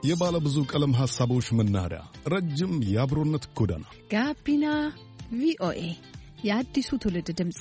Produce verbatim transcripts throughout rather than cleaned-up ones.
የባለ ብዙ ቀለም ሐሳቦች መናኸሪያ፣ ረጅም የአብሮነት ጎዳና ጋቢና ቪኦኤ የአዲሱ ትውልድ ድምጽ።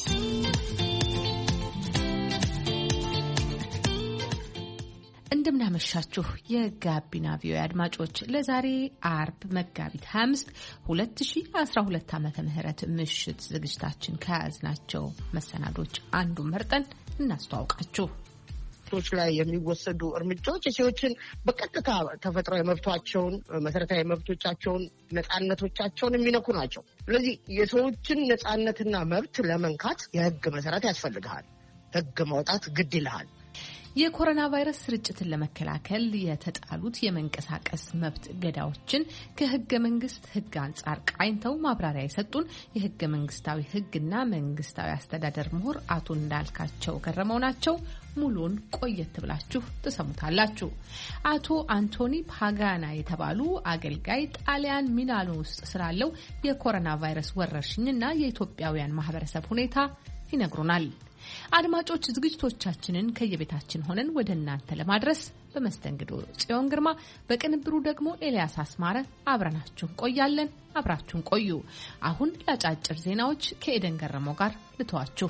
እንደምናመሻችሁ የጋቢና ቪኦኤ አድማጮች፣ ለዛሬ አርብ መጋቢት ሃያ አምስት ሁለት ሺህ አስራ ሁለት ዓመተ ምህረት ምሽት ዝግጅታችን ከያዝናቸው መሰናዶች አንዱን መርጠን እናስተዋውቃችሁ። ሴቶች ላይ የሚወሰዱ እርምጃዎች የሴቶችን በቀጥታ ተፈጥሯዊ መብቶቻቸውን፣ መሰረታዊ መብቶቻቸውን፣ ነጻነቶቻቸውን የሚነኩ ናቸው። ስለዚህ የሰዎችን ነጻነትና መብት ለመንካት የህግ መሰረት ያስፈልግሃል። ህግ ማውጣት ግድ ይልሃል። የኮሮና ቫይረስ ስርጭትን ለመከላከል የተጣሉት የመንቀሳቀስ መብት ገዳዎችን ከህገ መንግስት ህግ አንጻር ቃኝተው ማብራሪያ የሰጡን የህገ መንግስታዊ ህግና መንግስታዊ አስተዳደር ምሁር አቶ እንዳልካቸው ገረመው ናቸው። ሙሉን ቆየት ብላችሁ ተሰሙታላችሁ። አቶ አንቶኒ ፓጋና የተባሉ አገልጋይ ጣሊያን ሚላኖ ውስጥ ስላለው የኮሮና ቫይረስ ወረርሽኝና የኢትዮጵያውያን ማህበረሰብ ሁኔታ ይነግሩናል። አድማጮች፣ ዝግጅቶቻችንን ከየቤታችን ሆነን ወደ እናንተ ለማድረስ በመስተንግዶ ጽዮን ግርማ፣ በቅንብሩ ደግሞ ኤልያስ አስማረ አብረናችሁ ቆያለን። አብራችሁን ቆዩ። አሁን ለአጫጭር ዜናዎች ከኤደን ገረመው ጋር ልተዋችሁ።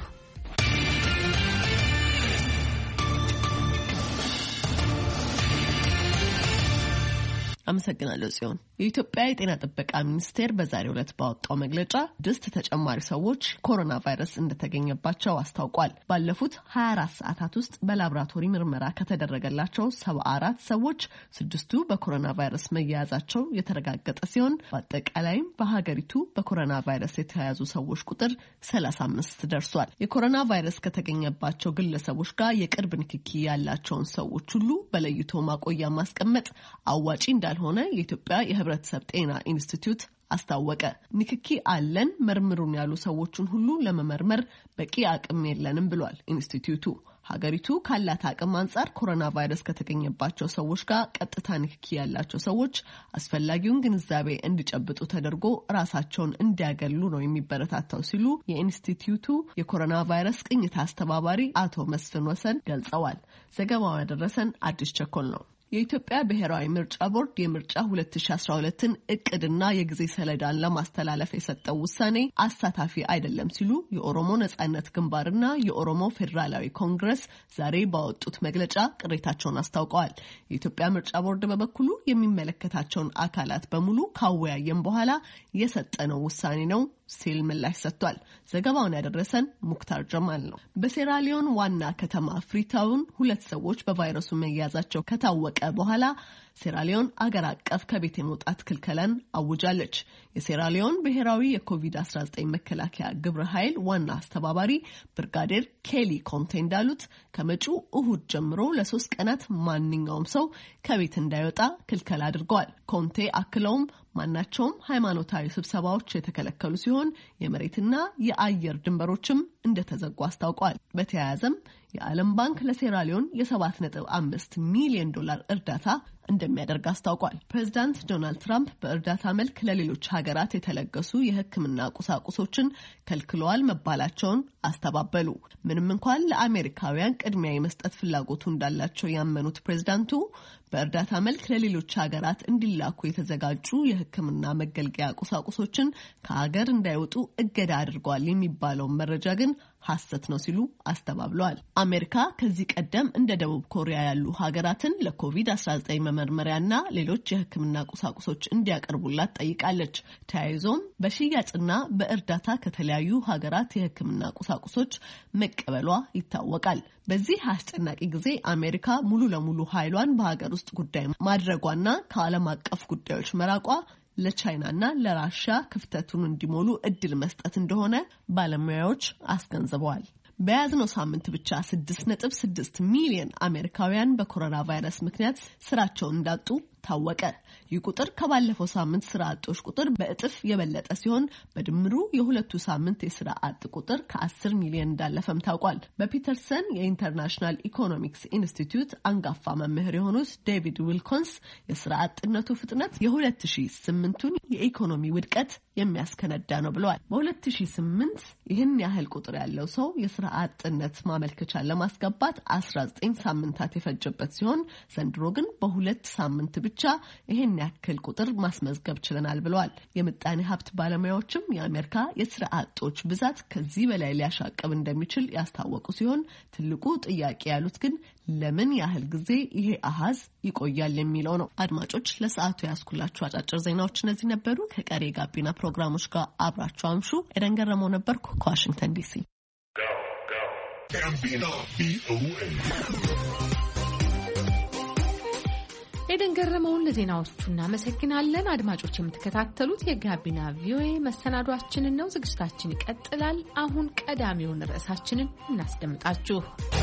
አመሰግናለሁ ጽዮን። የኢትዮጵያ የጤና ጥበቃ ሚኒስቴር በዛሬው ዕለት ባወጣው መግለጫ ስድስት ተጨማሪ ሰዎች ኮሮና ቫይረስ እንደተገኘባቸው አስታውቋል። ባለፉት ሀያ አራት ሰዓታት ውስጥ በላቦራቶሪ ምርመራ ከተደረገላቸው ሰባ አራት ሰዎች ስድስቱ በኮሮና ቫይረስ መያያዛቸው የተረጋገጠ ሲሆን በአጠቃላይም በሀገሪቱ በኮሮና ቫይረስ የተያዙ ሰዎች ቁጥር ሰላሳ አምስት ደርሷል። የኮሮና ቫይረስ ከተገኘባቸው ግለሰቦች ጋር የቅርብ ንክኪ ያላቸውን ሰዎች ሁሉ በለይቶ ማቆያ ማስቀመጥ አዋጪ እንዳልሆነ የኢትዮጵያ የህብረተሰብ ጤና ኢንስቲትዩት አስታወቀ። ንክኪ አለን መርምሩን ያሉ ሰዎችን ሁሉ ለመመርመር በቂ አቅም የለንም ብሏል ኢንስቲትዩቱ። ሀገሪቱ ካላት አቅም አንጻር ኮሮና ቫይረስ ከተገኘባቸው ሰዎች ጋር ቀጥታ ንክኪ ያላቸው ሰዎች አስፈላጊውን ግንዛቤ እንዲጨብጡ ተደርጎ ራሳቸውን እንዲያገሉ ነው የሚበረታታው ሲሉ የኢንስቲትዩቱ የኮሮና ቫይረስ ቅኝት አስተባባሪ አቶ መስፍን ወሰን ገልጸዋል። ዘገባው ያደረሰን አዲስ ቸኮል ነው። የኢትዮጵያ ብሔራዊ ምርጫ ቦርድ የምርጫ ሁለት ሺህ አስራ ሁለትን እቅድና የጊዜ ሰሌዳን ለማስተላለፍ የሰጠው ውሳኔ አሳታፊ አይደለም ሲሉ የኦሮሞ ነጻነት ግንባርና የኦሮሞ ፌዴራላዊ ኮንግረስ ዛሬ ባወጡት መግለጫ ቅሬታቸውን አስታውቀዋል። የኢትዮጵያ ምርጫ ቦርድ በበኩሉ የሚመለከታቸውን አካላት በሙሉ ካወያየን በኋላ የሰጠነው ውሳኔ ነው ሲል ምላሽ ሰጥቷል። ዘገባውን ያደረሰን ሙክታር ጀማል ነው። በሴራሊዮን ዋና ከተማ ፍሪታውን ሁለት ሰዎች በቫይረሱ መያዛቸው ከታወቀ በኋላ ሴራሊዮን አገር አቀፍ ከቤት የመውጣት ክልከላን አውጃለች። የሴራሊዮን ብሔራዊ የኮቪድ አስራ ዘጠኝ መከላከያ ግብረ ኃይል ዋና አስተባባሪ ብርጋዴር ኬሊ ኮንቴ እንዳሉት ከመጪው እሁድ ጀምሮ ለሶስት ቀናት ማንኛውም ሰው ከቤት እንዳይወጣ ክልከላ አድርገዋል። ኮንቴ አክለውም ማናቸውም ሃይማኖታዊ ስብሰባዎች የተከለከሉ ሲሆን የመሬትና የአየር ድንበሮችም እንደተዘጉ አስታውቀዋል። በተያያዘም የዓለም ባንክ ለሴራሊዮን የሰባት ነጥብ አምስት ሚሊዮን ዶላር እርዳታ እንደሚያደርግ አስታውቋል። ፕሬዝዳንት ዶናልድ ትራምፕ በእርዳታ መልክ ለሌሎች ሀገራት የተለገሱ የሕክምና ቁሳቁሶችን ከልክለዋል መባላቸውን አስተባበሉ። ምንም እንኳን ለአሜሪካውያን ቅድሚያ የመስጠት ፍላጎቱ እንዳላቸው ያመኑት ፕሬዝዳንቱ በእርዳታ መልክ ለሌሎች ሀገራት እንዲላኩ የተዘጋጁ የሕክምና መገልገያ ቁሳቁሶችን ከሀገር እንዳይወጡ እገዳ አድርገዋል የሚባለውን መረጃ ግን ሐሰት ነው ሲሉ አስተባብለዋል። አሜሪካ ከዚህ ቀደም እንደ ደቡብ ኮሪያ ያሉ ሀገራትን ለኮቪድ አስራ ዘጠኝ መመርመሪያና ሌሎች የሕክምና ቁሳቁሶች እንዲያቀርቡላት ጠይቃለች። ተያይዞም በሽያጭና በእርዳታ ከተለያዩ ሀገራት የሕክምና ቁሳቁሶች መቀበሏ ይታወቃል። በዚህ አስጨናቂ ጊዜ አሜሪካ ሙሉ ለሙሉ ኃይሏን በሀገር ውስጥ ጉዳይ ማድረጓና ከዓለም አቀፍ ጉዳዮች መራቋ ለቻይናና ለራሽያ ክፍተቱን እንዲሞሉ እድል መስጠት እንደሆነ ባለሙያዎች አስገንዝበዋል። በያዝነው ሳምንት ብቻ ስድስት ነጥብ ስድስት ሚሊዮን አሜሪካውያን በኮሮና ቫይረስ ምክንያት ስራቸውን እንዳጡ ታወቀ። ይህ ቁጥር ከባለፈው ሳምንት ስራ አጦች ቁጥር በእጥፍ የበለጠ ሲሆን በድምሩ የሁለቱ ሳምንት የስራ አጥ ቁጥር ከአስር ሚሊዮን እንዳለፈም ታውቋል። በፒተርሰን የኢንተርናሽናል ኢኮኖሚክስ ኢንስቲትዩት አንጋፋ መምህር የሆኑት ዴቪድ ዊልኮንስ የስራ አጥነቱ ፍጥነት የሁለት ሺህ ስምንቱን የኢኮኖሚ ውድቀት የሚያስከነዳ ነው ብለዋል። በሁለት ሺህ ስምንት ይህን ያህል ቁጥር ያለው ሰው የስራ አጥነት ማመልከቻ ለማስገባት አስራ ዘጠኝ ሳምንታት የፈጀበት ሲሆን ዘንድሮ ግን በሁለት ሳምንት ብቻ ይህን ያክል ቁጥር ማስመዝገብ ችለናል ብለዋል። የምጣኔ ሀብት ባለሙያዎችም የአሜሪካ የስራ አጦች ብዛት ከዚህ በላይ ሊያሻቅብ እንደሚችል ያስታወቁ ሲሆን ትልቁ ጥያቄ ያሉት ግን ለምን ያህል ጊዜ ይሄ አሃዝ ይቆያል የሚለው ነው። አድማጮች ለሰዓቱ ያስኩላችሁ አጫጭር ዜናዎች እነዚህ ነበሩ። ከቀሪ ጋቢና ፕሮግራሞች ጋር አብራችሁ አምሹ። ኤደን ገረመው ነበርኩ ከዋሽንግተን ዲሲ። ኤደን ገረመውን ለዜናዎቹ እናመሰግናለን። አድማጮች የምትከታተሉት የጋቢና ቪኦኤ መሰናዷችንን ነው። ዝግጅታችን ይቀጥላል። አሁን ቀዳሚውን ርዕሳችንን እናስደምጣችሁ።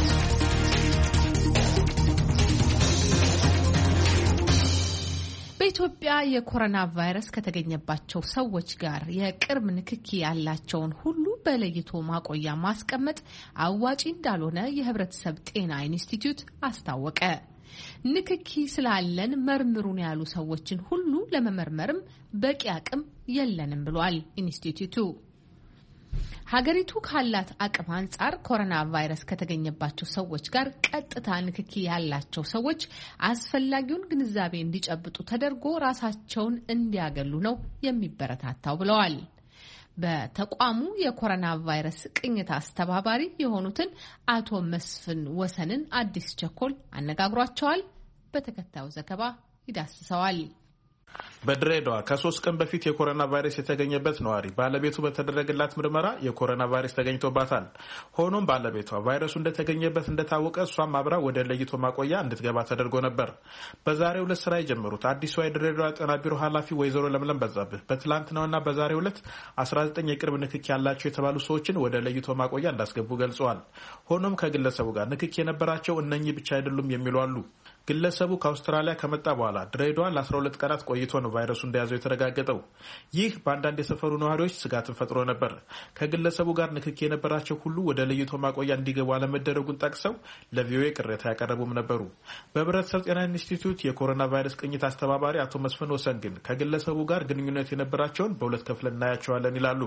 በኢትዮጵያ የኮሮና ቫይረስ ከተገኘባቸው ሰዎች ጋር የቅርብ ንክኪ ያላቸውን ሁሉ በለይቶ ማቆያ ማስቀመጥ አዋጪ እንዳልሆነ የሕብረተሰብ ጤና ኢንስቲትዩት አስታወቀ። ንክኪ ስላለን መርምሩን ያሉ ሰዎችን ሁሉ ለመመርመርም በቂ አቅም የለንም ብሏል ኢንስቲትዩቱ። ሀገሪቱ ካላት አቅም አንጻር ኮሮና ቫይረስ ከተገኘባቸው ሰዎች ጋር ቀጥታ ንክኪ ያላቸው ሰዎች አስፈላጊውን ግንዛቤ እንዲጨብጡ ተደርጎ ራሳቸውን እንዲያገሉ ነው የሚበረታታው ብለዋል። በተቋሙ የኮሮና ቫይረስ ቅኝት አስተባባሪ የሆኑትን አቶ መስፍን ወሰንን አዲስ ቸኮል አነጋግሯቸዋል። በተከታዩ ዘገባ ይዳስሰዋል። በድሬዳዋ ከሶስት ቀን በፊት የኮሮና ቫይረስ የተገኘበት ነዋሪ ባለቤቱ በተደረገላት ምርመራ የኮሮና ቫይረስ ተገኝቶባታል። ሆኖም ባለቤቷ ቫይረሱ እንደተገኘበት እንደታወቀ እሷም አብራ ወደ ለይቶ ማቆያ እንድትገባ ተደርጎ ነበር። በዛሬው ዕለት ስራ የጀመሩት አዲሷ የድሬዳዋ ጤና ቢሮ ኃላፊ ወይዘሮ ለምለም በዛብህ በትላንትናውና በዛሬው ዕለት አስራ ዘጠኝ የቅርብ ንክኪ ያላቸው የተባሉ ሰዎችን ወደ ለይቶ ማቆያ እንዳስገቡ ገልጸዋል። ሆኖም ከግለሰቡ ጋር ንክኪ የነበራቸው እነኚህ ብቻ አይደሉም የሚሉ አሉ። ግለሰቡ ከአውስትራሊያ ከመጣ በኋላ ድሬዳዋ ለአስራ ሁለት ቀናት ቆይቶ ነው ቫይረሱ እንደያዘው የተረጋገጠው። ይህ በአንዳንድ የሰፈሩ ነዋሪዎች ስጋትን ፈጥሮ ነበር። ከግለሰቡ ጋር ንክኪ የነበራቸው ሁሉ ወደ ለይቶ ማቆያ እንዲገቡ አለመደረጉን ጠቅሰው ለቪኦኤ ቅሬታ ያቀረቡም ነበሩ። በሕብረተሰብ ጤና ኢንስቲትዩት የኮሮና ቫይረስ ቅኝት አስተባባሪ አቶ መስፍን ወሰን ግን ከግለሰቡ ጋር ግንኙነት የነበራቸውን በሁለት ከፍለን እናያቸዋለን ይላሉ።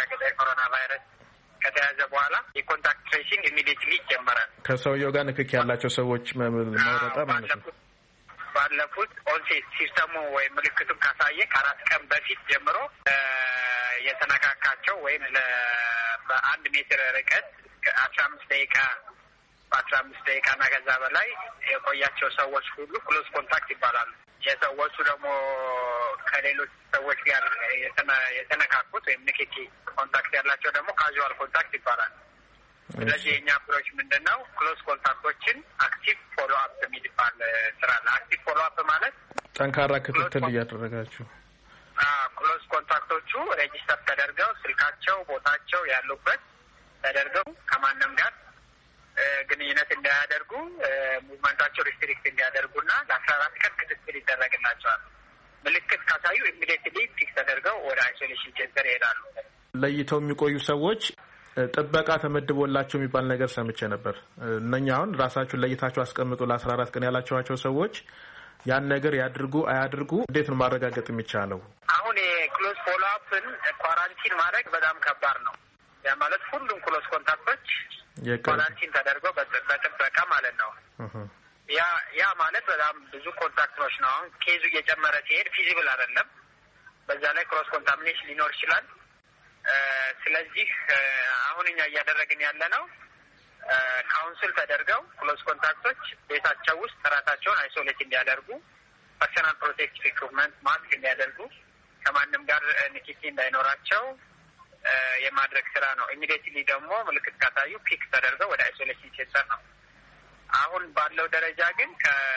ከተያዘ በኋላ የኮንታክት ትሬሲንግ ኢሚዲየትሊ ይጀመራል። ከሰውየው ጋር ንክኪ ያላቸው ሰዎች ማውጣጣ ማለት ነው። ባለፉት ኦንሴት ሲስተሙ ወይም ምልክቱን ካሳየ ከአራት ቀን በፊት ጀምሮ የተነካካቸው ወይም በአንድ ሜትር ርቀት አስራ አምስት ደቂቃ በአስራ አምስት ደቂቃ እና ከዛ በላይ የቆያቸው ሰዎች ሁሉ ክሎዝ ኮንታክት ይባላሉ። የሰዎቹ ደግሞ ከሌሎች ሰዎች ጋር የተነካኩት ወይም ንክኪ ኮንታክት ያላቸው ደግሞ ካዥዋል ኮንታክት ይባላል። ስለዚህ የኛ አፕሮች ምንድነው? ክሎዝ ኮንታክቶችን አክቲቭ ፎሎ አፕ የሚባል ስራ አለ። አክቲቭ ፎሎ አፕ ማለት ጠንካራ ክትትል እያደረጋችሁ ክሎዝ ኮንታክቶቹ ሬጂስተር ተደርገው ስልካቸው፣ ቦታቸው ያሉበት ተደርገው ከማንም ጋር ግንኙነት እንዳያደርጉ ሙቭመንታቸው ሪስትሪክት እንዲያደርጉና ለአስራ አራት ቀን ክትትል ይደረግላቸዋል። ምልክት ካሳዩ ኢሚዲየትሊ ፊክስ ተደርገው ወደ አይሶሌሽን ሴንተር ይሄዳሉ። ለይተው የሚቆዩ ሰዎች ጥበቃ ተመድቦላቸው የሚባል ነገር ሰምቼ ነበር። እነኛ አሁን ራሳችሁን ለይታችሁ አስቀምጡ ለአስራ አራት ቀን ያላችኋቸው ሰዎች ያን ነገር ያድርጉ አያድርጉ እንዴት ነው ማረጋገጥ የሚቻለው? አሁን የክሎዝ ፎሎ አፕን ኳራንቲን ማድረግ በጣም ከባድ ነው። ያ ማለት ሁሉም ክሎዝ ኮንታክቶች ኳራንቲን ተደርገው በጥበቃ ማለት ነው። ያ ያ ማለት በጣም ብዙ ኮንታክቶች ነው። አሁን ኬዙ እየጨመረ ሲሄድ ፊዚብል አይደለም። በዛ ላይ ክሮስ ኮንታሚኔሽን ሊኖር ይችላል። ስለዚህ አሁን እኛ እያደረግን ያለ ነው ካውንስል ተደርገው ክሎዝ ኮንታክቶች ቤታቸው ውስጥ ራሳቸውን አይሶሌት እንዲያደርጉ፣ ፐርሰናል ፕሮቴክቲቭ ኢኩፕመንት ማስክ እንዲያደርጉ፣ ከማንም ጋር ንክኪ እንዳይኖራቸው የማድረግ ስራ ነው። ኢሚዲየትሊ ደግሞ ምልክት ካሳዩ ፒክ ተደርገው ወደ አይሶሌሽን ሴንተር ነው። አሁን ባለው ደረጃ ግን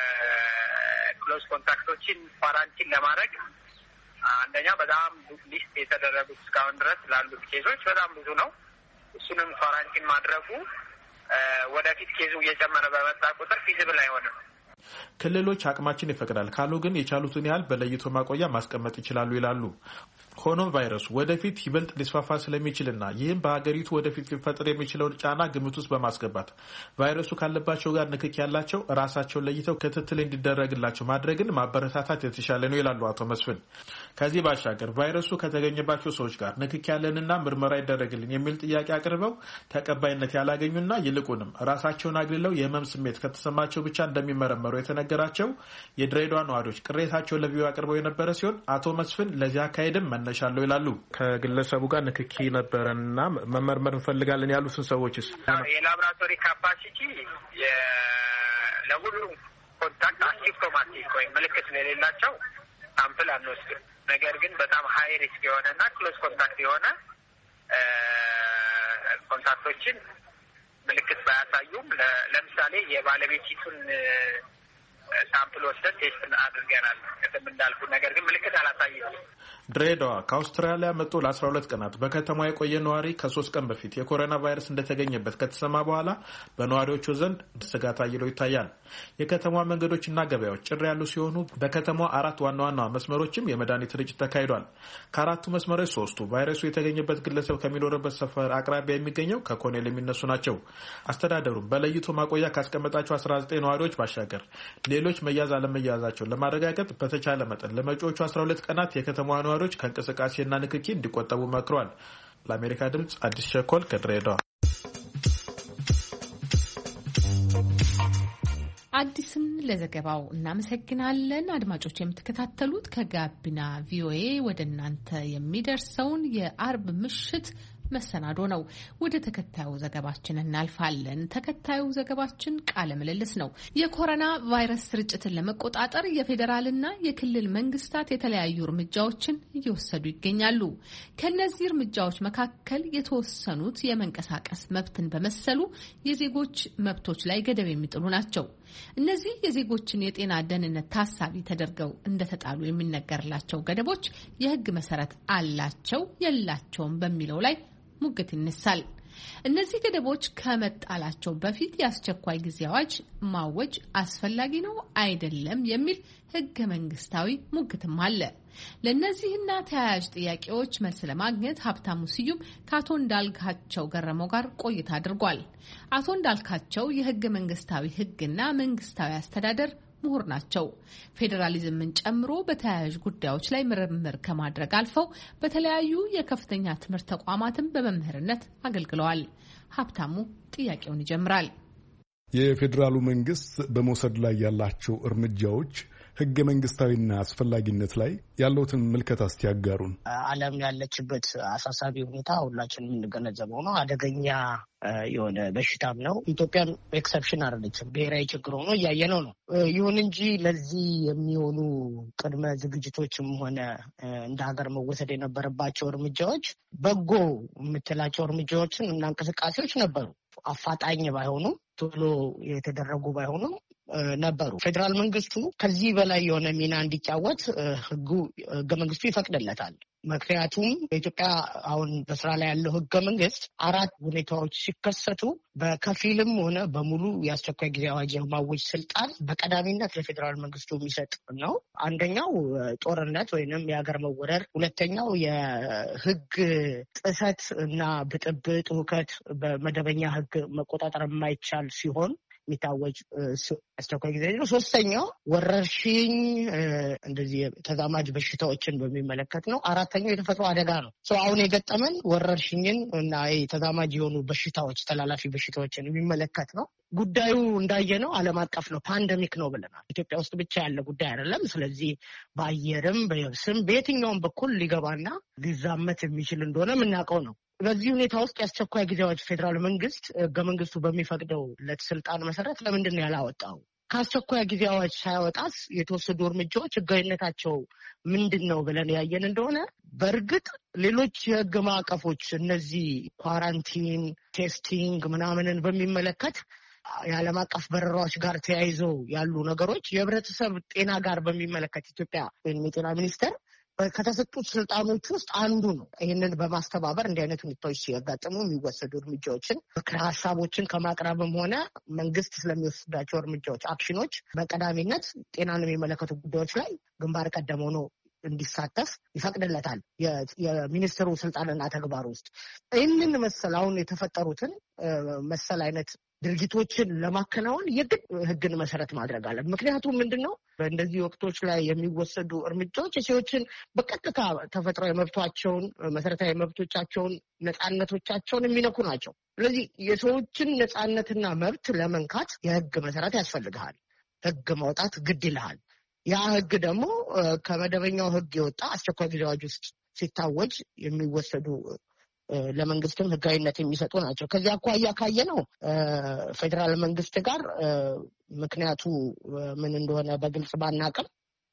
ከክሎዝ ኮንታክቶችን ኳራንቲን ለማድረግ አንደኛ በጣም ሊስት የተደረጉት እስካሁን ድረስ ላሉት ኬዞች በጣም ብዙ ነው። እሱንም ኳራንቲን ማድረጉ ወደፊት ኬዙ እየጨመረ በመጣ ቁጥር ፊዚብል አይሆንም። ክልሎች አቅማችን ይፈቅዳል ካሉ ግን የቻሉትን ያህል በለይቶ ማቆያ ማስቀመጥ ይችላሉ ይላሉ። ሆኖም ቫይረሱ ወደፊት ይበልጥ ሊስፋፋ ስለሚችልና ይህም በሀገሪቱ ወደፊት ሊፈጠር የሚችለውን ጫና ግምት ውስጥ በማስገባት ቫይረሱ ካለባቸው ጋር ንክኪ ያላቸው ራሳቸውን ለይተው ክትትል እንዲደረግላቸው ማድረግን ማበረታታት የተሻለ ነው ይላሉ አቶ መስፍን። ከዚህ ባሻገር ቫይረሱ ከተገኘባቸው ሰዎች ጋር ንክኪ ያለንና ምርመራ ይደረግልን የሚል ጥያቄ አቅርበው ተቀባይነት ያላገኙና ይልቁንም ራሳቸውን አግልለው የህመም ስሜት ከተሰማቸው ብቻ እንደሚመረመሩ የተነገራቸው የድሬዳዋ ነዋሪዎች ቅሬታቸውን ለቪኦኤ አቅርበው የነበረ ሲሆን አቶ መስፍን ለዚህ አካሄድም መነሻለው ይላሉ። ከግለሰቡ ጋር ንክኪ ነበረና መመርመር እንፈልጋለን ያሉትን ሰዎችስ የላብራቶሪ ካፓሲቲ ለሁሉም ኮንታክት አሲምፕቶማቲክ ወይም ምልክት የሌላቸው ሳምፕል አንወስድም። ነገር ግን በጣም ሀይ ሪስክ የሆነና ክሎዝ ኮንታክት የሆነ ኮንታክቶችን ምልክት ባያሳዩም ለምሳሌ የባለቤቲቱን ሳምፕል ወስደን ቴስት አድርገናል ቅድም እንዳልኩ። ነገር ግን ምልክት አላሳየም። ድሬዳዋ ከአውስትራሊያ መጥቶ ለአስራ ሁለት ቀናት በከተማ የቆየ ነዋሪ ከሶስት ቀን በፊት የኮሮና ቫይረስ እንደተገኘበት ከተሰማ በኋላ በነዋሪዎቹ ዘንድ ስጋት አይሎ ይታያል። የከተማ መንገዶችና ገበያዎች ጭር ያሉ ሲሆኑ በከተማዋ አራት ዋና ዋና መስመሮችም የመድኃኒት ርጭት ተካሂዷል። ከአራቱ መስመሮች ሶስቱ ቫይረሱ የተገኘበት ግለሰብ ከሚኖርበት ሰፈር አቅራቢያ የሚገኘው ከኮኔል የሚነሱ ናቸው። አስተዳደሩም በለይቶ ማቆያ ካስቀመጣቸው አስራ ዘጠኝ ነዋሪዎች ባሻገር ሌሎች መያዝ አለመያዛቸውን ለማረጋገጥ በተቻለ መጠን ለመጪዎቹ አስራ ሁለት ቀናት የከተማዋ ነዋሪዎች ከእንቅስቃሴና ንክኪ እንዲቆጠቡ መክሯል። ለአሜሪካ ድምጽ አዲስ ሸኮል ከድሬዳዋ። አዲስን ለዘገባው እናመሰግናለን። አድማጮች የምትከታተሉት ከጋቢና ቪኦኤ ወደ እናንተ የሚደርሰውን የአርብ ምሽት መሰናዶ ነው። ወደ ተከታዩ ዘገባችን እናልፋለን። ተከታዩ ዘገባችን ቃለ ምልልስ ነው። የኮሮና ቫይረስ ስርጭትን ለመቆጣጠር የፌዴራልና የክልል መንግስታት የተለያዩ እርምጃዎችን እየወሰዱ ይገኛሉ። ከነዚህ እርምጃዎች መካከል የተወሰኑት የመንቀሳቀስ መብትን በመሰሉ የዜጎች መብቶች ላይ ገደብ የሚጥሉ ናቸው። እነዚህ የዜጎችን የጤና ደህንነት ታሳቢ ተደርገው እንደተጣሉ የሚነገርላቸው ገደቦች የሕግ መሰረት አላቸው የላቸውም በሚለው ላይ ሙግት ይነሳል። እነዚህ ገደቦች ከመጣላቸው በፊት የአስቸኳይ ጊዜ አዋጅ ማወጅ አስፈላጊ ነው አይደለም የሚል ህገ መንግስታዊ ሙግትም አለ። ለእነዚህና ተያያዥ ጥያቄዎች መልስ ለማግኘት ሀብታሙ ስዩም ከአቶ እንዳልካቸው ገረመው ጋር ቆይታ አድርጓል። አቶ እንዳልካቸው የህገ መንግስታዊ ህግና መንግስታዊ አስተዳደር ምሁር ናቸው። ፌዴራሊዝምን ጨምሮ በተያያዥ ጉዳዮች ላይ ምርምር ከማድረግ አልፈው በተለያዩ የከፍተኛ ትምህርት ተቋማትም በመምህርነት አገልግለዋል። ሀብታሙ ጥያቄውን ይጀምራል። የፌዴራሉ መንግስት በመውሰድ ላይ ያላቸው እርምጃዎች ህገ መንግስታዊና አስፈላጊነት ላይ ያለውትን ምልከታ እስቲ ያጋሩን። ዓለም ያለችበት አሳሳቢ ሁኔታ ሁላችንም የምንገነዘበው ነው። አደገኛ የሆነ በሽታም ነው። ኢትዮጵያም ኤክሰፕሽን አይደለችም። ብሔራዊ ችግር ሆኖ እያየነው ነው። ይሁን እንጂ ለዚህ የሚሆኑ ቅድመ ዝግጅቶችም ሆነ እንደ ሀገር መወሰድ የነበረባቸው እርምጃዎች በጎ የምትላቸው እርምጃዎችን እና እንቅስቃሴዎች ነበሩ። አፋጣኝ ባይሆኑም ቶሎ የተደረጉ ባይሆኑም ነበሩ። ፌዴራል መንግስቱ ከዚህ በላይ የሆነ ሚና እንዲጫወት ህጉ ህገ መንግስቱ ይፈቅድለታል። ምክንያቱም በኢትዮጵያ አሁን በስራ ላይ ያለው ህገ መንግስት አራት ሁኔታዎች ሲከሰቱ በከፊልም ሆነ በሙሉ የአስቸኳይ ጊዜ አዋጅ የማወጅ ስልጣን በቀዳሚነት ለፌዴራል መንግስቱ የሚሰጥ ነው። አንደኛው ጦርነት ወይንም የሀገር መወረር፣ ሁለተኛው የህግ ጥሰት እና ብጥብጥ፣ ሁከት በመደበኛ ህግ መቆጣጠር የማይቻል ሲሆን የሚታወጅ አስቸኳይ ጊዜ ነው። ሶስተኛው ወረርሽኝ፣ እንደዚህ ተዛማጅ በሽታዎችን በሚመለከት ነው። አራተኛው የተፈጥሮ አደጋ ነው። አሁን የገጠመን ወረርሽኝን እና ተዛማጅ የሆኑ በሽታዎች፣ ተላላፊ በሽታዎችን የሚመለከት ነው። ጉዳዩ እንዳየነው ዓለም አቀፍ ነው፣ ፓንደሚክ ነው ብለናል። ኢትዮጵያ ውስጥ ብቻ ያለ ጉዳይ አይደለም። ስለዚህ በአየርም በየብስም በየትኛውም በኩል ሊገባና ሊዛመት የሚችል እንደሆነ የምናውቀው ነው። በዚህ ሁኔታ ውስጥ የአስቸኳይ ጊዜ አዋጅ ፌዴራል መንግስት ህገ መንግስቱ በሚፈቅደው ለስልጣን መሰረት ለምንድን ነው ያላወጣው? ከአስቸኳይ ጊዜ አዋጅ ሳያወጣስ የተወሰዱ እርምጃዎች ህጋዊነታቸው ምንድን ነው ብለን ያየን እንደሆነ በእርግጥ ሌሎች የህግ ማዕቀፎች እነዚህ ኳራንቲን፣ ቴስቲንግ ምናምንን በሚመለከት የዓለም አቀፍ በረራዎች ጋር ተያይዘው ያሉ ነገሮች የህብረተሰብ ጤና ጋር በሚመለከት ኢትዮጵያ ወይም የጤና ሚኒስቴር ከተሰጡት ስልጣኖች ውስጥ አንዱ ነው። ይህንን በማስተባበር እንዲህ አይነት ሁኔታዎች ሲያጋጥሙ የሚወሰዱ እርምጃዎችን ምክረ ሀሳቦችን ከማቅረብም ሆነ መንግስት ስለሚወስዳቸው እርምጃዎች አክሽኖች በቀዳሚነት ጤናን የሚመለከቱ ጉዳዮች ላይ ግንባር ቀደም ሆኖ እንዲሳተፍ ይፈቅድለታል የሚኒስትሩ ስልጣንና ተግባር ውስጥ። ይህንን መሰል አሁን የተፈጠሩትን መሰል አይነት ድርጊቶችን ለማከናወን የግድ ህግን መሰረት ማድረግ አለ። ምክንያቱም ምንድነው በእንደዚህ ወቅቶች ላይ የሚወሰዱ እርምጃዎች የሰዎችን በቀጥታ ተፈጥሯዊ መብታቸውን፣ መሰረታዊ መብቶቻቸውን፣ ነፃነቶቻቸውን የሚነኩ ናቸው። ስለዚህ የሰዎችን ነፃነትና መብት ለመንካት የህግ መሰረት ያስፈልግሃል። ህግ ማውጣት ግድ ይልሃል። ያ ህግ ደግሞ ከመደበኛው ህግ የወጣ አስቸኳይ ጊዜ አዋጅ ውስጥ ሲታወጅ የሚወሰዱ ለመንግስትም ህጋዊነት የሚሰጡ ናቸው። ከዚህ አኳያ ካየ ነው ፌዴራል መንግስት ጋር ምክንያቱ ምን እንደሆነ በግልጽ ባናቅም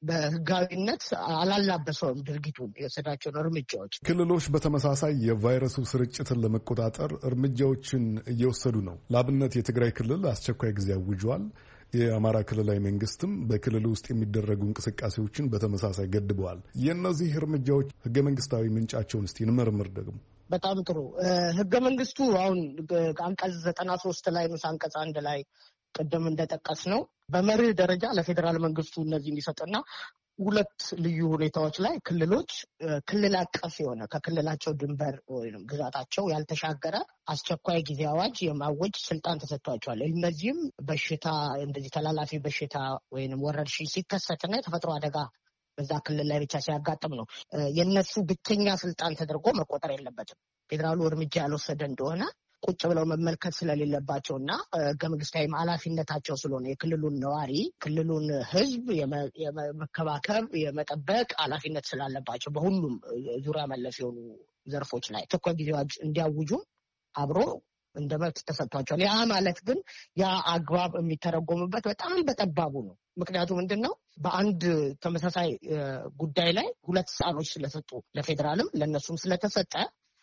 በህጋዊነት አላላበሰውም ድርጊቱን የወሰዳቸውን እርምጃዎች። ክልሎች በተመሳሳይ የቫይረሱ ስርጭትን ለመቆጣጠር እርምጃዎችን እየወሰዱ ነው። ለአብነት የትግራይ ክልል አስቸኳይ ጊዜ አውጇል። የአማራ ክልላዊ መንግስትም በክልል ውስጥ የሚደረጉ እንቅስቃሴዎችን በተመሳሳይ ገድበዋል። የእነዚህ እርምጃዎች ህገ መንግስታዊ ምንጫቸውን እስቲ እንመርምር። ደግሞ በጣም ጥሩ። ህገ መንግስቱ አሁን አንቀጽ ዘጠና ሶስት ላይ ንዑስ አንቀጽ አንድ ላይ ቅድም እንደጠቀስ ነው በመርህ ደረጃ ለፌዴራል መንግስቱ እነዚህ እንዲሰጥና ሁለት ልዩ ሁኔታዎች ላይ ክልሎች ክልል አቀፍ የሆነ ከክልላቸው ድንበር ወይም ግዛታቸው ያልተሻገረ አስቸኳይ ጊዜ አዋጅ የማወጅ ስልጣን ተሰጥቷቸዋል። እነዚህም በሽታ እንደዚህ ተላላፊ በሽታ ወይም ወረርሽኝ ሲከሰትና የተፈጥሮ አደጋ በዛ ክልል ላይ ብቻ ሲያጋጥም ነው። የነሱ ብቸኛ ስልጣን ተደርጎ መቆጠር የለበትም። ፌዴራሉ እርምጃ ያልወሰደ እንደሆነ ቁጭ ብለው መመልከት ስለሌለባቸው እና ህገ መንግስታዊ ኃላፊነታቸው ስለሆነ የክልሉን ነዋሪ ክልሉን ህዝብ የመከባከብ የመጠበቅ ኃላፊነት ስላለባቸው በሁሉም ዙሪያ መለስ የሆኑ ዘርፎች ላይ አስቸኳይ ጊዜ አዋጅ እንዲያውጁ አብሮ እንደ መብት ተሰጥቷቸዋል። ያ ማለት ግን ያ አግባብ የሚተረጎምበት በጣም በጠባቡ ነው። ምክንያቱም ምንድን ነው በአንድ ተመሳሳይ ጉዳይ ላይ ሁለት ስልጣኖች ስለሰጡ ለፌዴራልም ለእነሱም ስለተሰጠ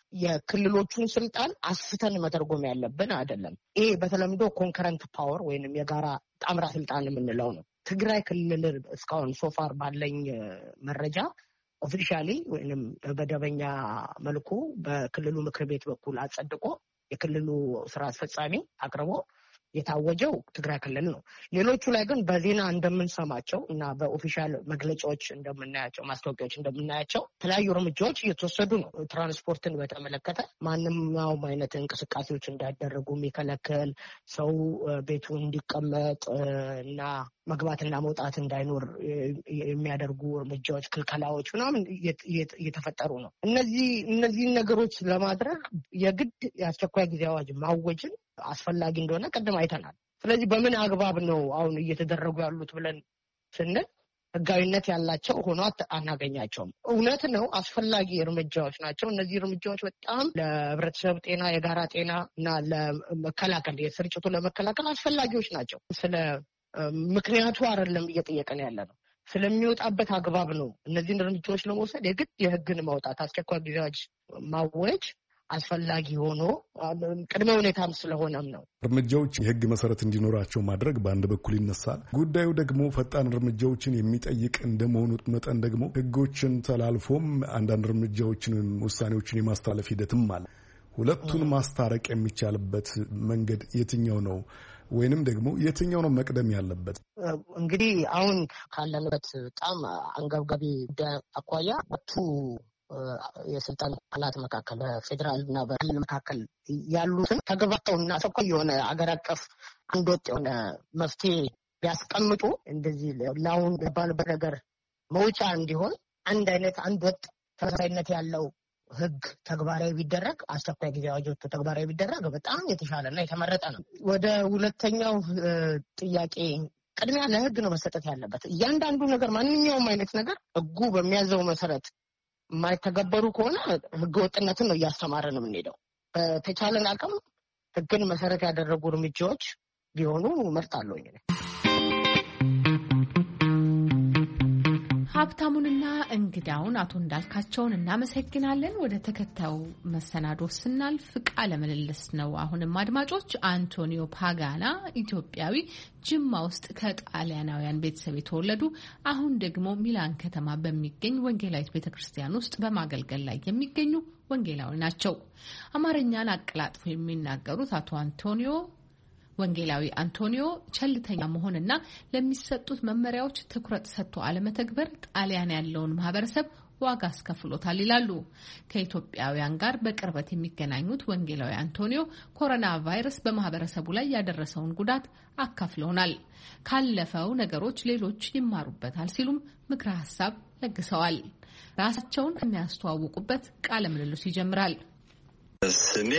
የክልሎቹን ስልጣን አስፍተን መተርጎም ያለብን አይደለም። ይሄ በተለምዶ ኮንከረንት ፓወር ወይንም የጋራ ጣምራ ስልጣን የምንለው ነው። ትግራይ ክልል እስካሁን ሶፋር ባለኝ መረጃ ኦፊሻሊ ወይንም በመደበኛ መልኩ በክልሉ ምክር ቤት በኩል አጸድቆ የክልሉ ስራ አስፈጻሚ አቅርቦ የታወጀው ትግራይ ክልል ነው። ሌሎቹ ላይ ግን በዜና እንደምንሰማቸው እና በኦፊሻል መግለጫዎች እንደምናያቸው ማስታወቂያዎች እንደምናያቸው የተለያዩ እርምጃዎች እየተወሰዱ ነው። ትራንስፖርትን በተመለከተ ማንኛውም አይነት እንቅስቃሴዎች እንዳይደረጉ የሚከለክል ሰው ቤቱ እንዲቀመጥ እና መግባትና መውጣት እንዳይኖር የሚያደርጉ እርምጃዎች፣ ክልከላዎች ምናምን እየተፈጠሩ ነው። እነዚህ እነዚህን ነገሮች ለማድረግ የግድ የአስቸኳይ ጊዜ አዋጅ ማወጅን አስፈላጊ እንደሆነ ቀደም አይተናል። ስለዚህ በምን አግባብ ነው አሁን እየተደረጉ ያሉት ብለን ስንል ህጋዊነት ያላቸው ሆኖ አናገኛቸውም። እውነት ነው አስፈላጊ እርምጃዎች ናቸው። እነዚህ እርምጃዎች በጣም ለህብረተሰብ ጤና፣ የጋራ ጤና እና ለመከላከል የስርጭቱ ለመከላከል አስፈላጊዎች ናቸው። ስለ ምክንያቱ አይደለም እየጠየቀን ያለ ነው፣ ስለሚወጣበት አግባብ ነው። እነዚህን እርምጃዎች ለመውሰድ የግድ የህግን ማውጣት አስቸኳይ ጊዜ አዋጅ ማወጅ አስፈላጊ ሆኖ ቅድመ ሁኔታም ስለሆነም ነው። እርምጃዎች የህግ መሰረት እንዲኖራቸው ማድረግ በአንድ በኩል ይነሳል። ጉዳዩ ደግሞ ፈጣን እርምጃዎችን የሚጠይቅ እንደመሆኑ መጠን ደግሞ ህጎችን ተላልፎም አንዳንድ እርምጃዎችን ወይም ውሳኔዎችን የማስተላለፍ ሂደትም አለ። ሁለቱን ማስታረቅ የሚቻልበት መንገድ የትኛው ነው? ወይንም ደግሞ የትኛው ነው መቅደም ያለበት? እንግዲህ አሁን ካለንበት በጣም አንገብጋቢ ጉዳይ አኳያ ሁለቱ የስልጣን አካላት መካከል በፌዴራል እና በክልል መካከል ያሉትን ተግባብተውና አስቸኳይ የሆነ አገር አቀፍ አንድ ወጥ የሆነ መፍትሄ ቢያስቀምጡ እንደዚህ ለአሁን ባልበት ነገር መውጫ እንዲሆን አንድ አይነት አንድ ወጥ ተመሳሳይነት ያለው ህግ ተግባራዊ ቢደረግ አስቸኳይ ጊዜ አዋጆቹ ተግባራዊ ቢደረግ በጣም የተሻለና የተመረጠ ነው። ወደ ሁለተኛው ጥያቄ ቅድሚያ ለህግ ነው መሰጠት ያለበት። እያንዳንዱ ነገር ማንኛውም አይነት ነገር ህጉ በሚያዘው መሰረት የማይተገበሩ ከሆነ ህገ ወጥነትን ነው እያስተማረ ነው የምንሄደው። በተቻለን አቅም ህግን መሰረት ያደረጉ እርምጃዎች ቢሆኑ እመርጣለሁ። ሀብታሙንና እንግዳውን አቶ እንዳልካቸውን እናመሰግናለን። ወደ ተከታዩ መሰናዶ ስናልፍ ቃለ ምልልስ ነው። አሁንም አድማጮች፣ አንቶኒዮ ፓጋና ኢትዮጵያዊ ጅማ ውስጥ ከጣሊያናውያን ቤተሰብ የተወለዱ አሁን ደግሞ ሚላን ከተማ በሚገኝ ወንጌላዊት ቤተክርስቲያን ውስጥ በማገልገል ላይ የሚገኙ ወንጌላዊ ናቸው። አማርኛን አቀላጥፎ የሚናገሩት አቶ አንቶኒዮ ወንጌላዊ አንቶኒዮ ቸልተኛ መሆንና ለሚሰጡት መመሪያዎች ትኩረት ሰጥቶ አለመተግበር ጣሊያን ያለውን ማህበረሰብ ዋጋ አስከፍሎታል ይላሉ። ከኢትዮጵያውያን ጋር በቅርበት የሚገናኙት ወንጌላዊ አንቶኒዮ ኮሮና ቫይረስ በማህበረሰቡ ላይ ያደረሰውን ጉዳት አካፍለውናል። ካለፈው ነገሮች ሌሎች ይማሩበታል ሲሉም ምክረ ሀሳብ ለግሰዋል። ራሳቸውን ከሚያስተዋውቁበት ቃለ ምልልሱ ይጀምራል። ስሜ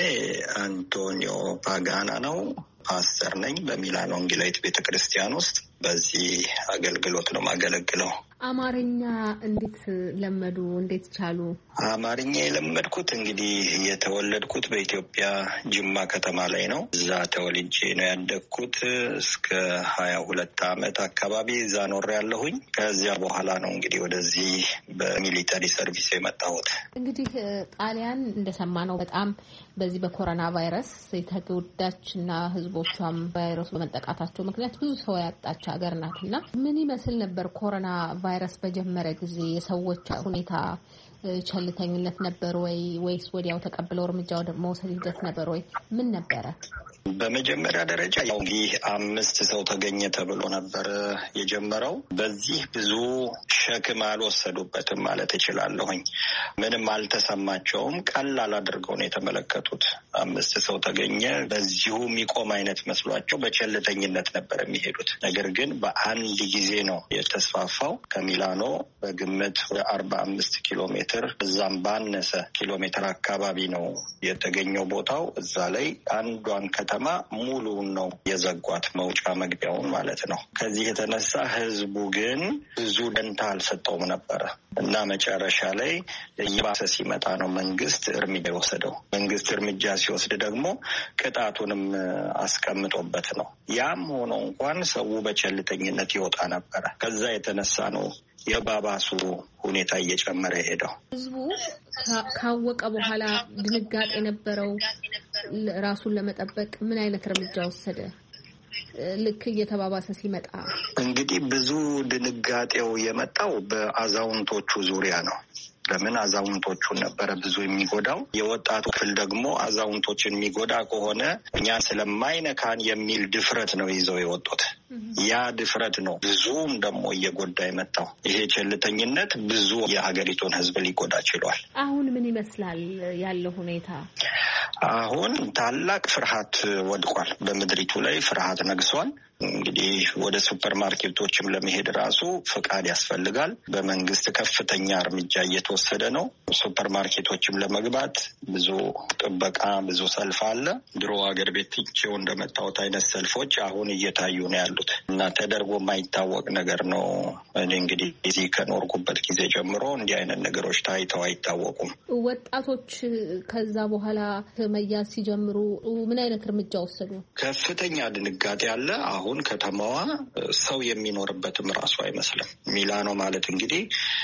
አንቶኒዮ ፓጋና ነው። ፓስተር ነኝ። በሚላን ወንጌላዊት ቤተክርስቲያን ውስጥ በዚህ አገልግሎት ነው ማገለግለው። አማርኛ እንዴት ለመዱ? እንዴት ቻሉ? አማርኛ የለመድኩት እንግዲህ የተወለድኩት በኢትዮጵያ ጅማ ከተማ ላይ ነው። እዛ ተወልጄ ነው ያደግኩት። እስከ ሀያ ሁለት አመት አካባቢ እዛ ኖር ያለሁኝ። ከዚያ በኋላ ነው እንግዲህ ወደዚህ በሚሊተሪ ሰርቪስ የመጣሁት። እንግዲህ ጣሊያን እንደሰማነው በጣም በዚህ በኮሮና ቫይረስ የተጎዳችና ህዝቦቿም ቫይረሱ በመጠቃታቸው ምክንያት ብዙ ሰው ያጣች ሀገር ናትና ምን ይመስል ነበር ኮሮና ቫይረስ በጀመረ ጊዜ? የሰዎች ሁኔታ ቸልተኝነት ነበር ወይ ወይስ ወዲያው ተቀብለው እርምጃ ወደ መውሰድ ሂደት ነበር ወይ? ምን ነበረ? በመጀመሪያ ደረጃ ያው እንግዲህ አምስት ሰው ተገኘ ተብሎ ነበር የጀመረው። በዚህ ብዙ ሸክም አልወሰዱበትም ማለት እችላለሁኝ። ምንም አልተሰማቸውም። ቀላል አድርገው ነው የተመለከቱት። አምስት ሰው ተገኘ፣ በዚሁ የሚቆም አይነት መስሏቸው በቸልተኝነት ነበር የሚሄዱት። ነገር ግን በአንድ ጊዜ ነው የተስፋፋው። ከሚላኖ በግምት አርባ አምስት ኪሎ ሜትር እዛም ባነሰ ኪሎ ሜትር አካባቢ ነው የተገኘው ቦታው። እዛ ላይ አንዷን ከተማ ሙሉውን ነው የዘጓት፣ መውጫ መግቢያውን ማለት ነው። ከዚህ የተነሳ ህዝቡ ግን ብዙ ደንታ አልሰጠውም ነበረ እና መጨረሻ ላይ እየባሰ ሲመጣ ነው መንግስት እርምጃ የወሰደው። መንግስት እርምጃ ሲወስድ ደግሞ ቅጣቱንም አስቀምጦበት ነው። ያም ሆኖ እንኳን ሰው በቸልተኝነት ይወጣ ነበረ። ከዛ የተነሳ ነው የባባሱ ሁኔታ እየጨመረ ሄደው። ህዝቡ ካወቀ በኋላ ድንጋጤ ነበረው። ራሱን ለመጠበቅ ምን አይነት እርምጃ ወሰደ? ልክ እየተባባሰ ሲመጣ እንግዲህ ብዙ ድንጋጤው የመጣው በአዛውንቶቹ ዙሪያ ነው። ለምን አዛውንቶቹን ነበረ ብዙ የሚጎዳው። የወጣቱ ክፍል ደግሞ አዛውንቶችን የሚጎዳ ከሆነ እኛ ስለማይነካን የሚል ድፍረት ነው ይዘው የወጡት። ያ ድፍረት ነው ብዙም ደግሞ እየጎዳ የመጣው። ይሄ ቸልተኝነት ብዙ የሀገሪቱን ህዝብ ሊጎዳ ችሏል። አሁን ምን ይመስላል ያለው ሁኔታ? አሁን ታላቅ ፍርሃት ወድቋል። በምድሪቱ ላይ ፍርሃት ነግሷል። እንግዲህ ወደ ሱፐር ማርኬቶችም ለመሄድ ራሱ ፍቃድ ያስፈልጋል። በመንግስት ከፍተኛ እርምጃ እየተወሰደ ነው። ሱፐር ማርኬቶችም ለመግባት ብዙ ጥበቃ፣ ብዙ ሰልፍ አለ። ድሮ ሀገር ቤት ትቼው እንደመጣሁት አይነት ሰልፎች አሁን እየታዩ ነው ያሉት እና ተደርጎ የማይታወቅ ነገር ነው። እኔ እንግዲህ እዚህ ከኖርኩበት ጊዜ ጀምሮ እንዲህ አይነት ነገሮች ታይተው አይታወቁም። ወጣቶች ከዛ በኋላ መያዝ ሲጀምሩ ምን አይነት እርምጃ ወሰዱ? ከፍተኛ ድንጋጤ አለ። አሁን ከተማዋ ሰው የሚኖርበትም ራሱ አይመስልም። ሚላኖ ማለት እንግዲህ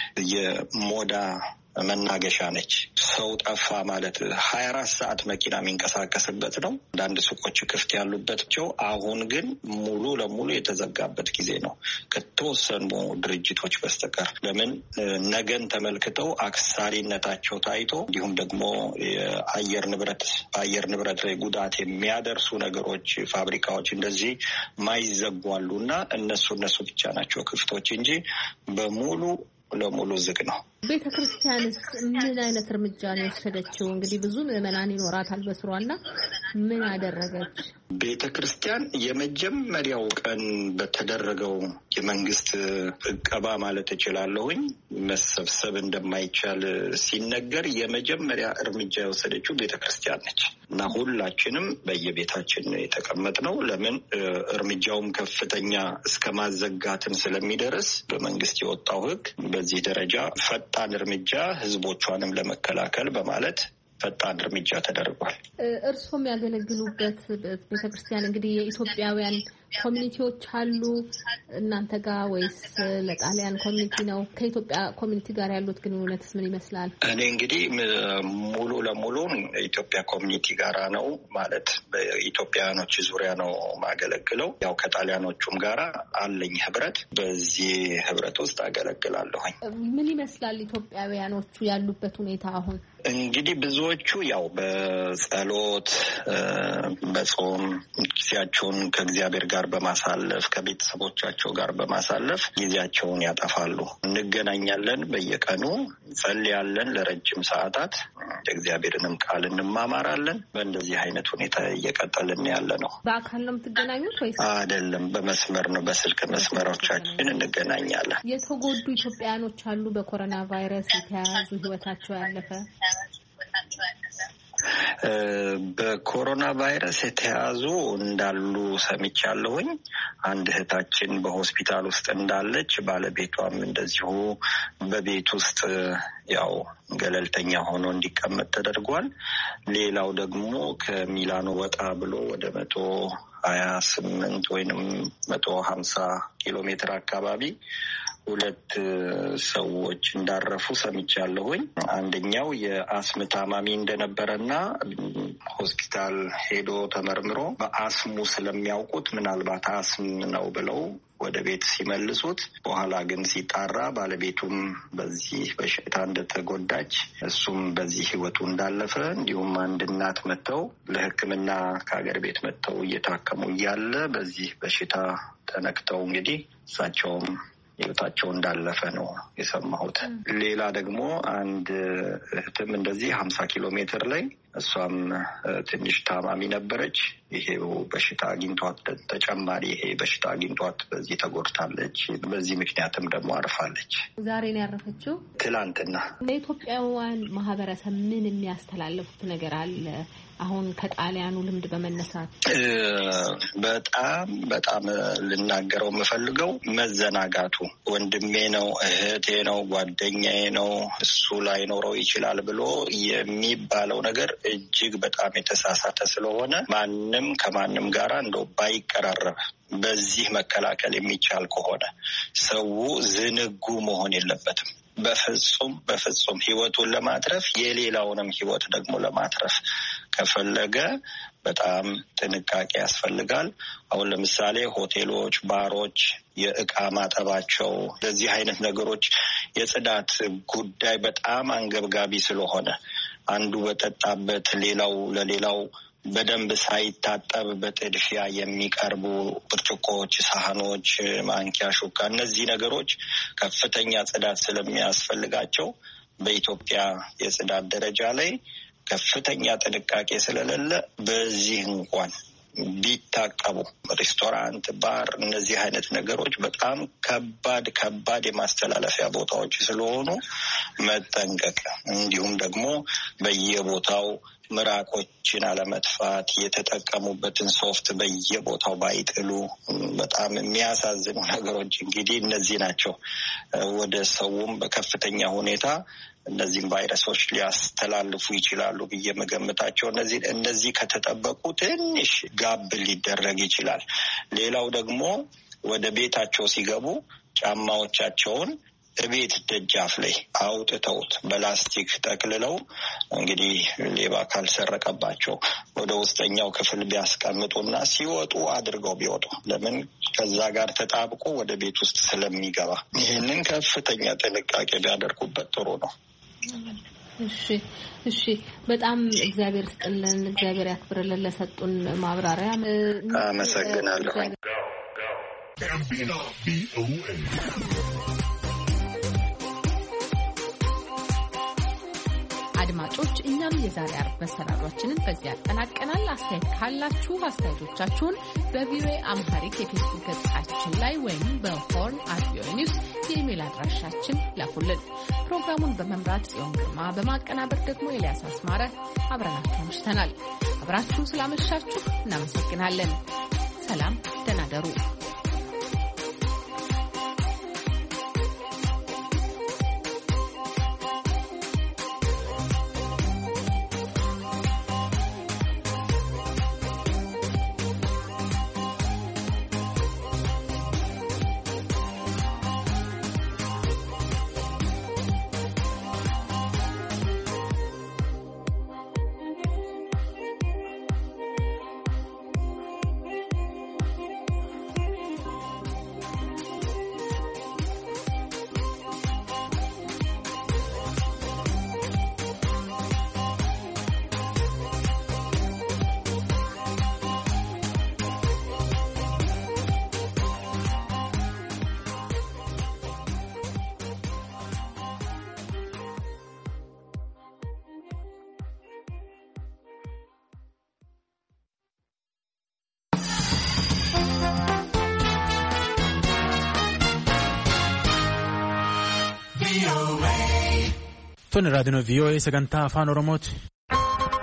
የሞዳ መናገሻ ነች። ሰው ጠፋ ማለት ሀያ አራት ሰዓት መኪና የሚንቀሳቀስበት ነው። አንዳንድ ሱቆች ክፍት ያሉበትቸው፣ አሁን ግን ሙሉ ለሙሉ የተዘጋበት ጊዜ ነው ከተወሰኑ ድርጅቶች በስተቀር። ለምን ነገን ተመልክተው አክሳሪነታቸው ታይቶ እንዲሁም ደግሞ የአየር ንብረት በአየር ንብረት ላይ ጉዳት የሚያደርሱ ነገሮች ፋብሪካዎች እንደዚህ ማይዘጉ አሉ እና እነሱ እነሱ ብቻ ናቸው ክፍቶች እንጂ በሙሉ ለሙሉ ዝግ ነው። ቤተ ክርስቲያንስ ምን አይነት እርምጃ ነው የወሰደችው? እንግዲህ ብዙ ምዕመናን ይኖራታል በስሯና ምን አደረገች? ቤተ ክርስቲያን የመጀመሪያው ቀን በተደረገው የመንግስት እቀባ ማለት እችላለሁኝ መሰብሰብ እንደማይቻል ሲነገር የመጀመሪያ እርምጃ የወሰደችው ቤተ ክርስቲያን ነች እና ሁላችንም በየቤታችን የተቀመጥነው ለምን እርምጃውም ከፍተኛ እስከ ማዘጋትን ስለሚደርስ በመንግስት የወጣው ሕግ በዚህ ደረጃ ፈጣን እርምጃ ህዝቦቿንም ለመከላከል በማለት ፈጣን እርምጃ ተደርጓል። እርሶም ያገለግሉበት ቤተክርስቲያን እንግዲህ የኢትዮጵያውያን ኮሚኒቲዎች አሉ እናንተ ጋር ወይስ ለጣሊያን ኮሚኒቲ ነው? ከኢትዮጵያ ኮሚኒቲ ጋር ያሉት ግንኙነትስ ምን ይመስላል? እኔ እንግዲህ ሙሉ ለሙሉ ኢትዮጵያ ኮሚኒቲ ጋራ ነው ማለት በኢትዮጵያኖች ዙሪያ ነው ማገለግለው። ያው ከጣሊያኖቹም ጋራ አለኝ ህብረት፣ በዚህ ህብረት ውስጥ አገለግላለሁኝ። ምን ይመስላል ኢትዮጵያውያኖቹ ያሉበት ሁኔታ አሁን? እንግዲህ ብዙዎቹ ያው በጸሎት በጾም ጊዜያቸውን ከእግዚአብሔር ጋር በማሳለፍ ከቤተሰቦቻቸው ጋር በማሳለፍ ጊዜያቸውን ያጠፋሉ። እንገናኛለን፣ በየቀኑ ጸልያለን ለረጅም ሰዓታት፣ የእግዚአብሔርንም ቃል እንማማራለን። በእንደዚህ አይነት ሁኔታ እየቀጠልን ያለ ነው። በአካል ነው የምትገናኙት ወይስ? አይደለም፣ በመስመር ነው፣ በስልክ መስመሮቻችን እንገናኛለን። የተጎዱ ኢትዮጵያውያኖች አሉ በኮሮና ቫይረስ የተያዙ ህይወታቸው ያለፈ? በኮሮና ቫይረስ የተያዙ እንዳሉ ሰምቻለሁኝ። አንድ እህታችን በሆስፒታል ውስጥ እንዳለች፣ ባለቤቷም እንደዚሁ በቤት ውስጥ ያው ገለልተኛ ሆኖ እንዲቀመጥ ተደርጓል። ሌላው ደግሞ ከሚላኖ ወጣ ብሎ ወደ መቶ ሀያ ስምንት ወይንም መቶ ሀምሳ ኪሎ ሜትር አካባቢ ሁለት ሰዎች እንዳረፉ ሰምቻለሁኝ። አንደኛው የአስም ታማሚ እንደነበረና ሆስፒታል ሄዶ ተመርምሮ በአስሙ ስለሚያውቁት ምናልባት አስም ነው ብለው ወደ ቤት ሲመልሱት፣ በኋላ ግን ሲጣራ ባለቤቱም በዚህ በሽታ እንደተጎዳች እሱም በዚህ ህይወቱ እንዳለፈ፣ እንዲሁም አንድ እናት መጥተው ለሕክምና ከሀገር ቤት መጥተው እየታከሙ እያለ በዚህ በሽታ ተነክተው እንግዲህ እሳቸውም ህይወታቸው እንዳለፈ ነው የሰማሁት። ሌላ ደግሞ አንድ እህትም እንደዚህ ሀምሳ ኪሎ ሜትር ላይ እሷም ትንሽ ታማሚ ነበረች። ይሄው በሽታ አግኝቷት ተጨማሪ ይሄ በሽታ አግኝቷት በዚህ ተጎድታለች። በዚህ ምክንያትም ደግሞ አርፋለች። ዛሬ ነው ያረፈችው? ትላንትና። ለኢትዮጵያውያን ማህበረሰብ ምን የሚያስተላልፉት ነገር አለ? አሁን ከጣሊያኑ ልምድ በመነሳት በጣም በጣም ልናገረው የምፈልገው መዘናጋቱ፣ ወንድሜ ነው፣ እህቴ ነው፣ ጓደኛዬ ነው፣ እሱ ላይኖረው ይችላል ብሎ የሚባለው ነገር እጅግ በጣም የተሳሳተ ስለሆነ ማንም ከማንም ጋር እንደው ባይቀራረብ በዚህ መከላከል የሚቻል ከሆነ ሰው ዝንጉ መሆን የለበትም። በፍጹም በፍጹም ህይወቱን ለማትረፍ የሌላውንም ህይወት ደግሞ ለማትረፍ ከፈለገ በጣም ጥንቃቄ ያስፈልጋል። አሁን ለምሳሌ ሆቴሎች፣ ባሮች የእቃ ማጠባቸው፣ እንደዚህ አይነት ነገሮች የጽዳት ጉዳይ በጣም አንገብጋቢ ስለሆነ አንዱ በጠጣበት ሌላው ለሌላው በደንብ ሳይታጠብ በጥድፊያ የሚቀርቡ ብርጭቆዎች፣ ሳህኖች፣ ማንኪያ፣ ሹካ እነዚህ ነገሮች ከፍተኛ ጽዳት ስለሚያስፈልጋቸው በኢትዮጵያ የጽዳት ደረጃ ላይ ከፍተኛ ጥንቃቄ ስለሌለ በዚህ እንኳን ቢታቀቡ ሬስቶራንት፣ ባር እነዚህ አይነት ነገሮች በጣም ከባድ ከባድ የማስተላለፊያ ቦታዎች ስለሆኑ መጠንቀቅ፣ እንዲሁም ደግሞ በየቦታው ምራቆችን አለመጥፋት፣ የተጠቀሙበትን ሶፍት በየቦታው ባይጥሉ። በጣም የሚያሳዝኑ ነገሮች እንግዲህ እነዚህ ናቸው። ወደ ሰውም በከፍተኛ ሁኔታ እነዚህም ቫይረሶች ሊያስተላልፉ ይችላሉ ብዬ መገምታቸው እነዚህ እነዚህ ከተጠበቁ ትንሽ ጋብ ሊደረግ ይችላል። ሌላው ደግሞ ወደ ቤታቸው ሲገቡ ጫማዎቻቸውን ቤት ደጃፍ ላይ አውጥተውት በላስቲክ ጠቅልለው እንግዲህ ሌባ ካልሰረቀባቸው ወደ ውስጠኛው ክፍል ቢያስቀምጡና ሲወጡ አድርገው ቢወጡ፣ ለምን ከዛ ጋር ተጣብቆ ወደ ቤት ውስጥ ስለሚገባ ይህንን ከፍተኛ ጥንቃቄ ቢያደርጉበት ጥሩ ነው። እሺ እሺ፣ በጣም እግዚአብሔር ስጥልን፣ እግዚአብሔር ያክብርልን ለሰጡን ማብራሪያ አመሰግናለሁ። አድማጮች፣ እኛም የዛሬ አርብ መሰናዷችንን በዚህ ያጠናቀናል። አስተያየት ካላችሁ አስተያየቶቻችሁን በቪኦኤ አምሃሪክ የፌስቡክ ገጻችን ላይ ወይም በሆርን አት ቪኦኤ ኒውስ የኢሜል አድራሻችን ላኩልን። ፕሮግራሙን በመምራት ጽዮን ግርማ፣ በማቀናበር ደግሞ ኤልያስ አስማረ አብረናችሁ አምሽተናል። አብራችሁ ስላመሻችሁ እናመሰግናለን። ሰላም፣ ደህና ደሩ። Tun raadiyoon V O A sagantaa afaan Oromooti.